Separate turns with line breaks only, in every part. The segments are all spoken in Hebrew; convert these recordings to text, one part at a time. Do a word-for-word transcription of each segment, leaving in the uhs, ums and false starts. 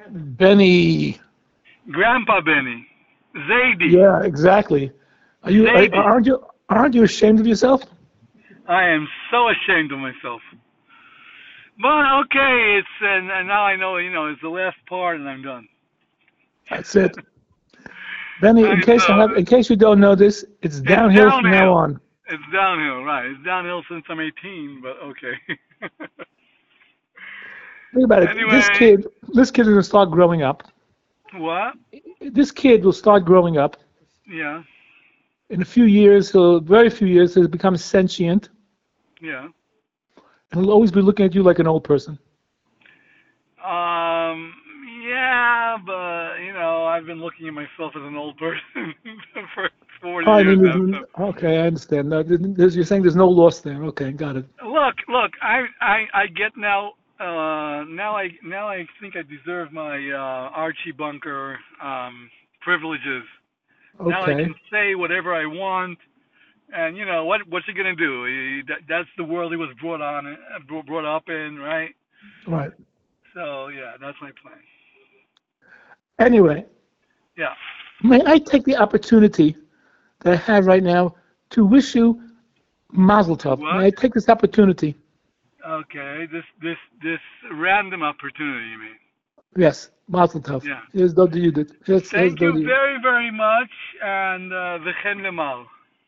Benny.
Grandpa Benny. Zaidi.
Yeah, exactly. Are you?
Zaidi.
Are, aren't you? Aren't you ashamed of yourself?
I am so ashamed of myself. But okay, it's and, and now I know. You know, it's the last part, and I'm done.
That's it. Benny, in
I
case I
know.
have, in case you don't know this, it's
It's
downhill from now
downhill.
on.
It's downhill, right? It's downhill since I'm eighteen, but okay.
Think about it.
Anyway.
This kid, this kid is gonna start growing up.
What?
This kid will start growing up.
Yeah.
In a few years, he'll, very few years, he'll become sentient,
Yeah.
and he'll always be looking at you like an old person.
Um. Yeah, but you know, I've been looking at myself as an old person for forty
Oh, I
years
mean,
now. So.
okay, I understand. No, there's, you're saying there's no loss there. Okay, got it.
Look, look, I, I, I get now. Uh, now I, now I think I deserve my uh, Archie Bunker um, privileges.
Okay.
Now I can say whatever I want, and you know what? What's he gonna do? He, that, that's the world he was brought on, brought up in, right?
Right.
So yeah, that's my plan.
Anyway.
Yeah.
May I take the opportunity that I have right now to wish you Mazel Tov?
What?
May I take this opportunity?
Okay, this this this random opportunity, you mean?
Yes, Mazel Tov.
Yeah.
Here's Dodi Yudit. Here's, here's
Thank you
Dodi.
very very much, and v'chen lemal.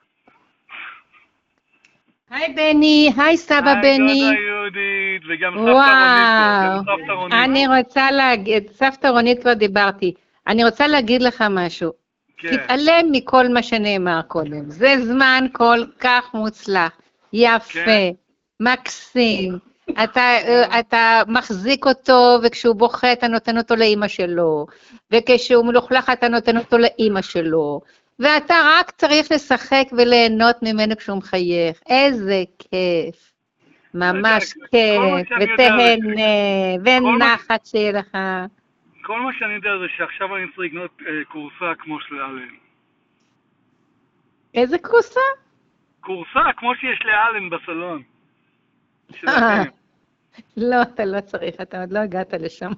היי בני, היי סבא
היי
בני.
דודה יהודית, וגם סבתא
וואו,
רונית פה, גם סבתא רונית
אני
פה.
רוצה להגיד, סבתא רונית כבר דיברתי, אני רוצה להגיד לך משהו.
כן.
תתעלם מכל מה שנאמר קודם, זה זמן כל כך מוצלח, יפה,
כן.
מקסים, אתה, אתה מחזיק אותו וכשהוא בוכה אתה נותן אותו לאמא שלו, וכשהוא מלוכלך אתה נותן אותו לאמא שלו, ואתה רק צריך לשחק וליהנות ממנו כשהוא מחייך, איזה כיף, ממש כיף, ותהנה, ונחת שיהיה לך.
כל מה שאני יודע זה שעכשיו אני צריך לקנות קורסה כמו של אלן.
איזה קורסה?
קורסה כמו שיש לאלן בסלון. שלכם.
לא, אתה לא צריך, אתה עוד לא הגעת לשם.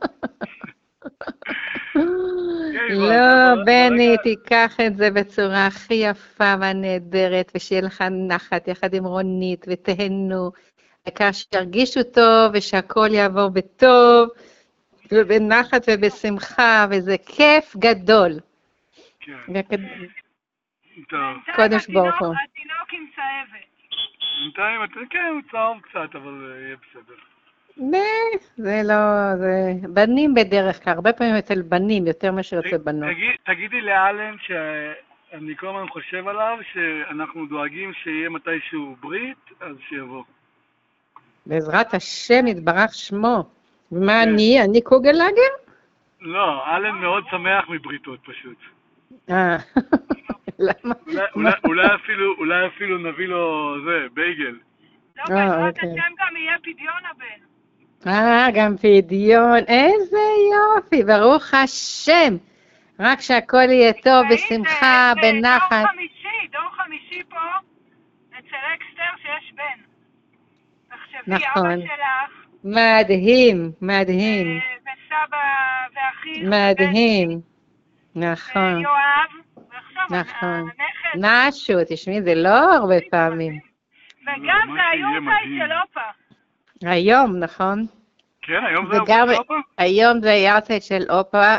לא, בני, תיקח את זה בצורה הכי יפה והנהדרת, ושיהיה לך נחת יחד עם רונית, ותהנו, העיקר שירגישו טוב, ושהכל יעבור בטוב, ובנחת ובשמחה, וזה כיף גדול.
כן.
טוב. קודש ברוך הוא.
התינוק עם צהבת.
בינתיים, כן, הוא צהוב קצת, אבל יהיה בסדר.
זה לא, זה בנים בדרך כלל, הרבה פעמים אצל בנים יותר מאשר אצל בנות.
תגידי לאלן שאני כל הזמן חושב עליו, שאנחנו דואגים שיהיה מתישהו ברית, אז שיבוא.
בעזרת השם יתברך שמו. ומה אני? אני קוגלאגר?
לא, אלן מאוד שמח מבריתות פשוט.
אה, למה?
אולי אפילו נביא לו זה, בייגל.
לא, בעזרת השם גם יהיה פדיון הבן.
אה, גם פדיון, איזה יופי, ברוך השם. רק שהכל יהיה טוב, בשמחה, בנחת.
דור חמישי, דור חמישי פה, אצל אקסטר שיש בן. תחשבי, אבא שלך.
מדהים, מדהים.
וסבא ואחיך.
מדהים, נכון.
ויואב, ועכשיו
נכון.
הנכד.
משהו, תשמעי, זה לא הרבה פעמים.
וגם זה היורצייט של אופה.
היום, נכון?
כן, היום זה היורצייט של אופה?
היום זה היורצייט של אופה,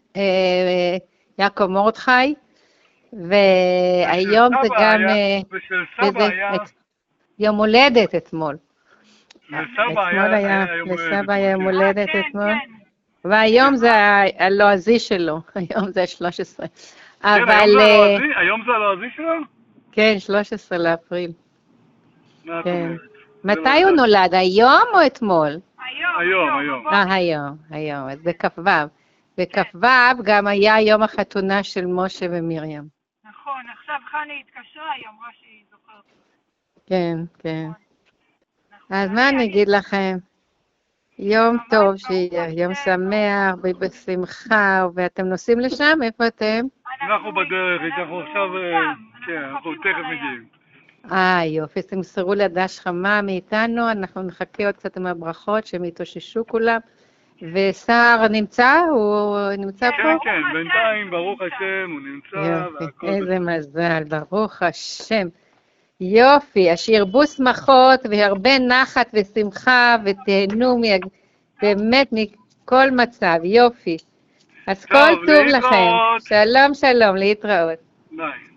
יעקב מורדכי, והיום זה גם...
ושל סבא היה...
יום הולדת אתמול.
וסבא היה
יום הולדת אתמול. והיום זה הלועזי שלו, היום זה ה-שלוש עשרה.
כן, היום זה הלועזי שלו?
כן, שלוש עשרה לאפריל. כן. מתי הוא נולד? היום או אתמול?
היום, היום.
אה, היום, היום. אז בכ"ו. בכ"ו גם היה יום החתונה של משה ומרים.
נכון, עכשיו חני התקשרה, היא אמרה שהיא זוכרת.
כן, כן. אז מה אני אגיד לכם? יום טוב שיהיה, יום שמח, בשמחה, ואתם נוסעים לשם? איפה אתם?
אנחנו בדרך, אנחנו עכשיו, כן, אנחנו תכף מגיעים.
אה, יופי, תמסרו לה דש חמה מאיתנו, אנחנו נחכה עוד קצת עם הברכות, שהם יתאוששו כולם, ושר נמצא? הוא נמצא
כן,
פה?
כן, כן, בינתיים, ברוך השם, הוא נמצא,
יופי,
והכל
איזה מזל, ברוך השם. יופי, אז שירבו שמחות והרבה נחת ושמחה ותהנו מ- באמת מכל מצב, יופי. אז כל
טוב,
טוב לכם.
להתראות.
שלום, שלום, להתראות.
ביי.